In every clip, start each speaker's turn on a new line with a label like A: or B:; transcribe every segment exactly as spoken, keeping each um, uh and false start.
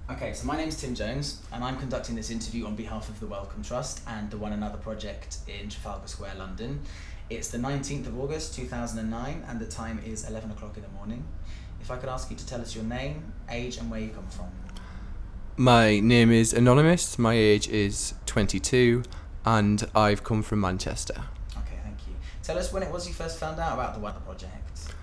A: Okay, so my name's Tim Jones, and I'm conducting this interview on behalf of the Wellcome Trust and the One Another project in Trafalgar Square, London. It's the nineteenth of August two thousand nine, and the time is eleven o'clock in the morning. If I could ask you to tell us your name, age, and where you come from.
B: My name is Anonymous, my age is twenty-two, and I've come from Manchester.
A: Okay, thank you. Tell us when it was you first found out about the One Another project.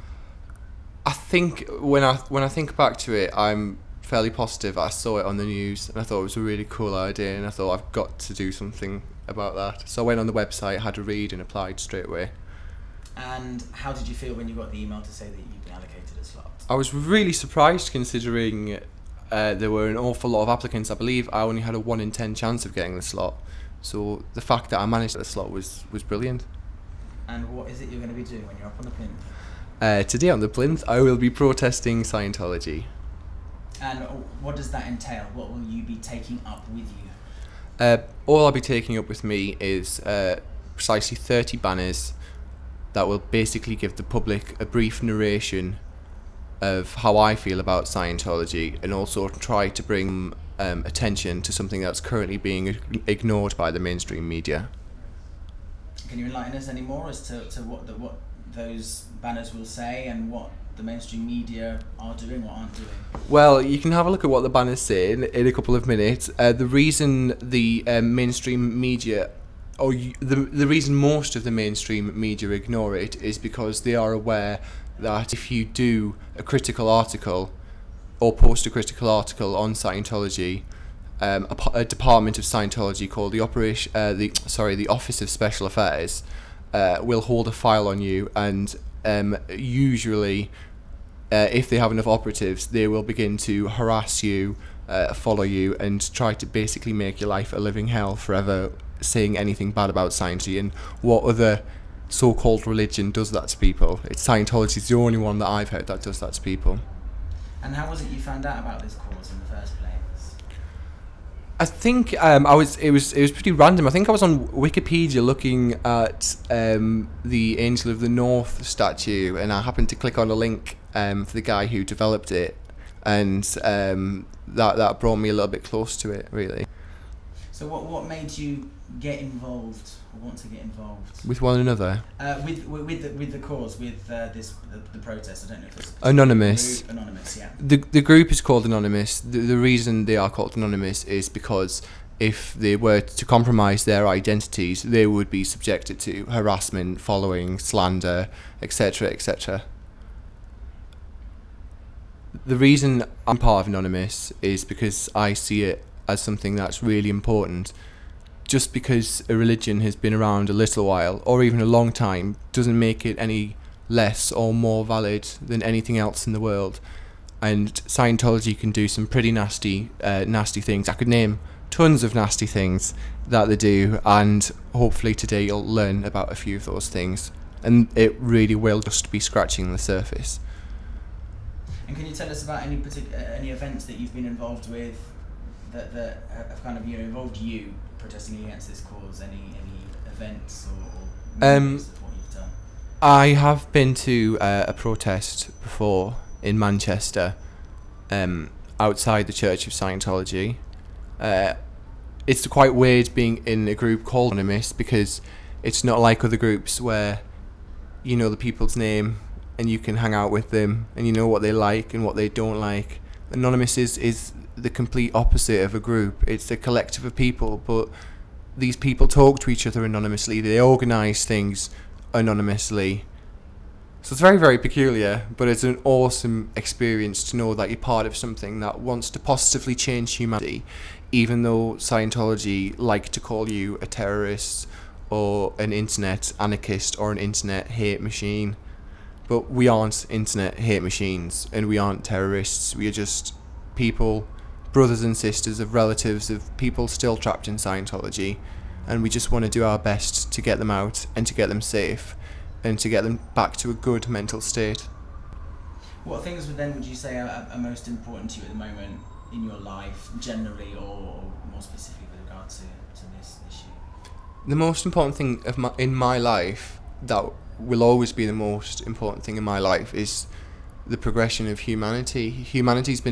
B: I think when I when I think back to it, I'm fairly positive. I saw it on the news and I thought it was a really cool idea, and I thought I've got to do something about that. So I went on the website, had a read, and applied straight away.
A: And how did you feel when you got the email to say that you'd been allocated a slot?
B: I was really surprised, considering uh, there were an awful lot of applicants. I believe I only had a one in ten chance of getting the slot. So the fact that I managed the slot was, was brilliant.
A: And what is it you're going to be doing when you're up on the plinth?
B: Uh, today on the plinth, I will be protesting Scientology.
A: And what does that entail? What will you be taking up with you?
B: Uh, all I'll be taking up with me is uh, precisely thirty banners that will basically give the public a brief narration of how I feel about Scientology, and also try to bring um, attention to something that's currently being ignored by the mainstream media.
A: Can you enlighten us any more as to, to what the, what those banners will say, and what the mainstream media are doing or aren't doing?
B: Well, you can have a look at what the banners say in, in a couple of minutes. Uh, the reason the um, mainstream media, or y- the the reason most of the mainstream media ignore it, is because they are aware that if you do a critical article or post a critical article on Scientology, um, a, a department of Scientology called the operation, uh, the sorry, the Office of Special Affairs, uh, will hold a file on you, and um, usually, uh, if they have enough operatives, they will begin to harass you, uh, follow you, and try to basically make your life a living hell forever, saying anything bad about Scientology. And what other so-called religion does that to people? It's Scientology is the only one that I've heard that does that to people.
A: And how was it you found out about this cause in the first place?
B: I think um, I was. It was. It was pretty random. I think I was on Wikipedia looking at um, the Angel of the North statue, and I happened to click on a link um, for the guy who developed it, and um, that that brought me a little bit close to it, really.
A: So what what made you get involved or want to get involved
B: With one another.
A: uh, with with with the, with the cause, with uh, this the, the protest? I don't know if it's
B: Anonymous.
A: Group. Anonymous, yeah.
B: The the group is called Anonymous. The, the reason they are called Anonymous is because if they were to compromise their identities, they would be subjected to harassment, following, slander, et cetera, et cetera. The reason I'm part of Anonymous is because I see it as something that's really important. Just because a religion has been around a little while, or even a long time, doesn't make it any less or more valid than anything else in the world. And Scientology can do some pretty nasty, uh, nasty things. I could name tons of nasty things that they do, and hopefully today you'll learn about a few of those things. And it really will just be scratching the surface.
A: And can you tell us about any particular uh, any events that you've been involved with that that have kind of you know involved you protesting against this cause? Any any events or, or
B: Um,
A: memories of what you've done?
B: I have been to uh, a protest before in Manchester, um, outside the Church of Scientology. Uh, it's quite weird being in a group called Anonymous, because it's not like other groups where you know the people's name and you can hang out with them and you know what they like and what they don't like. Anonymous is, is the complete opposite of a group. It's a collective of people, but these people talk to each other anonymously. They organise things anonymously. So it's very, very peculiar, but it's an awesome experience to know that you're part of something that wants to positively change humanity, even though Scientology like to call you a terrorist or an internet anarchist or an internet hate machine. But we aren't internet hate machines, and we aren't terrorists. We are just people, brothers and sisters of relatives of people still trapped in Scientology, and we just want to do our best to get them out and to get them safe and to get them back to a good mental state.
A: What things would then would you say are, are most important to you at the moment in your life, generally, or, or more specifically with regard to, to this issue?
B: The most important thing of my, in my life, that will always be the most important thing in my life, is the progression of humanity. Humanity's been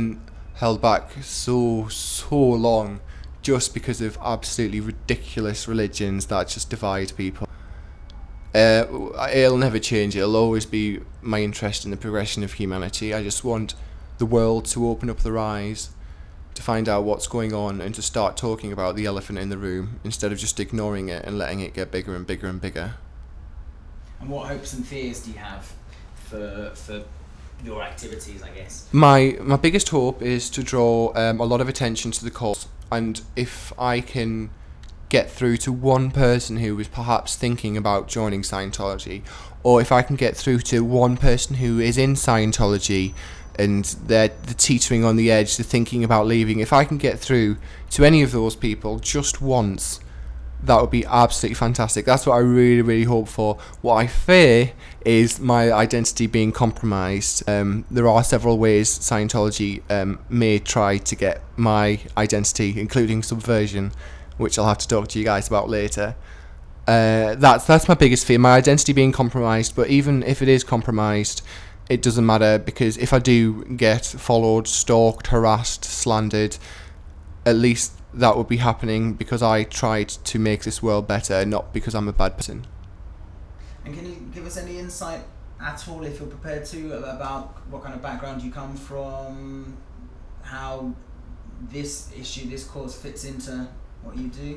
B: held back so, so long just because of absolutely ridiculous religions that just divide people. Uh, it'll never change. It'll always be my interest in the progression of humanity. I just want the world to open up their eyes, to find out what's going on, and to start talking about the elephant in the room instead of just ignoring it and letting it get bigger and bigger and bigger.
A: And what hopes and fears do you have for for your activities, I guess?
B: My my biggest hope is to draw um, a lot of attention to the cause, and if I can get through to one person who is perhaps thinking about joining Scientology, or if I can get through to one person who is in Scientology and they're, they're teetering on the edge, they're thinking about leaving, if I can get through to any of those people just once, that would be absolutely fantastic. That's what I really, really hope for. What I fear is my identity being compromised. Um, there are several ways Scientology um, may try to get my identity, including subversion, which I'll have to talk to you guys about later. Uh, that's that's my biggest fear, my identity being compromised. But even if it is compromised, it doesn't matter, because if I do get followed, stalked, harassed, slandered, at least that would be happening because I tried to make this world better, not because I'm a bad person.
A: And can you give us any insight at all, if you're prepared to, about what kind of background you come from, how this issue, this cause fits into what you do?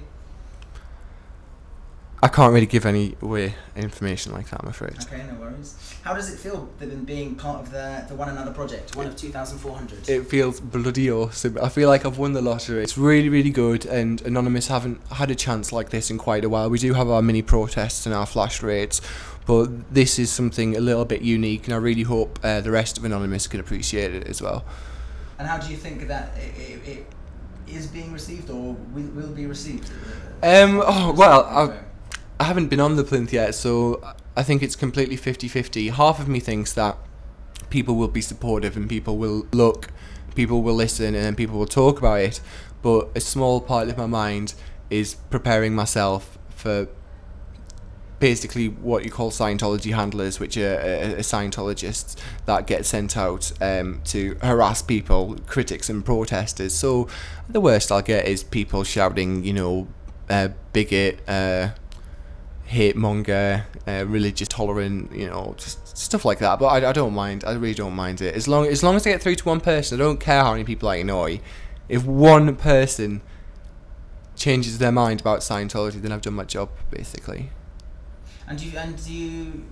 B: I can't really give any away information like that, I'm afraid.
A: Okay, no worries. How does it feel then being part of the the One Another project, one of two thousand four hundred?
B: It feels bloody awesome. I feel like I've won the lottery. It's really, really good, and Anonymous haven't had a chance like this in quite a while. We do have our mini protests and our flash raids, but this is something a little bit unique, and I really hope uh, the rest of Anonymous can appreciate it as well.
A: And how do you think that it, it, it is being received, or will, will be received?
B: Um. Oh well, I, I haven't been on the plinth yet, so I think it's completely fifty-fifty. Half of me thinks that people will be supportive and people will look, people will listen, and then people will talk about it. But a small part of my mind is preparing myself for basically what you call Scientology handlers, which are uh, Scientologists that get sent out um, to harass people, critics and protesters. So the worst I'll get is people shouting, you know, uh, bigot, uh, hate monger, uh, religious tolerant, you know, just stuff like that. But I, I don't mind. I really don't mind it. As long as long as I get through to one person, I don't care how many people I annoy. If one person changes their mind about Scientology, then I've done my job, basically.
A: And do you and do you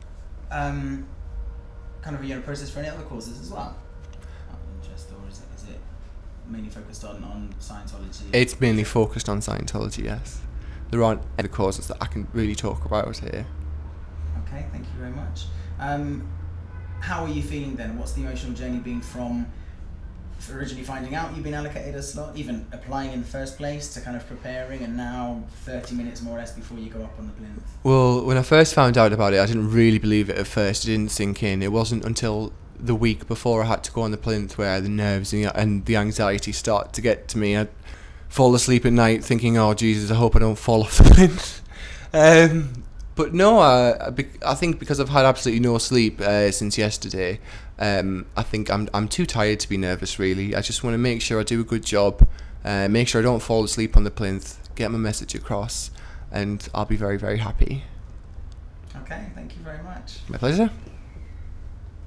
A: um, kind of, you know, process for any other causes as well? Out of interest, or is it, is it mainly focused on, on Scientology?
B: It's mainly focused on Scientology, yes. There aren't other causes that I can really talk about here.
A: Okay, thank you very much. Um, how are you feeling then? What's the emotional journey been from originally finding out you've been allocated a slot, even applying in the first place, to kind of preparing, and now thirty minutes more or less before you go up on the plinth?
B: Well, when I first found out about it, I didn't really believe it at first. It didn't sink in. It wasn't until the week before I had to go on the plinth where the nerves and the, and the anxiety start to get to me. I'd fall asleep at night thinking, oh Jesus, I hope I don't fall off the plinth. um, but no, I, I think because I've had absolutely no sleep uh, since yesterday, um, I think I'm I'm too tired to be nervous, really. I just want to make sure I do a good job, uh, make sure I don't fall asleep on the plinth, get my message across, and I'll be very, very happy.
A: Okay, thank you very much.
B: My pleasure.